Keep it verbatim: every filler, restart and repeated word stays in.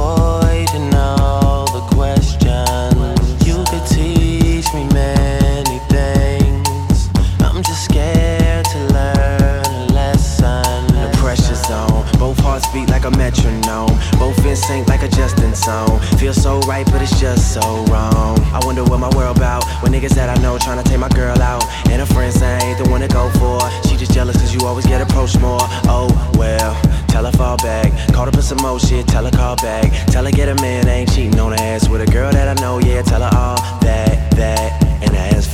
avoiding all the questions. You could teach me many things. I'm just scared to learn a lesson. The pressure zone, both hearts beat like a metronome, both in sync like a Justin song. Feels so right, but it's just so wrong. I wonder what my world about when niggas that I know tryna take my girl out, and her friends say I ain't the one to go for. She just jealous cause you always get approached more. Oh well, tell her fall back. Call her for some more shit, tell her call back. Tell her get a man, ain't cheating on her ass with a girl that I know, yeah. Tell her all that, that, and the ass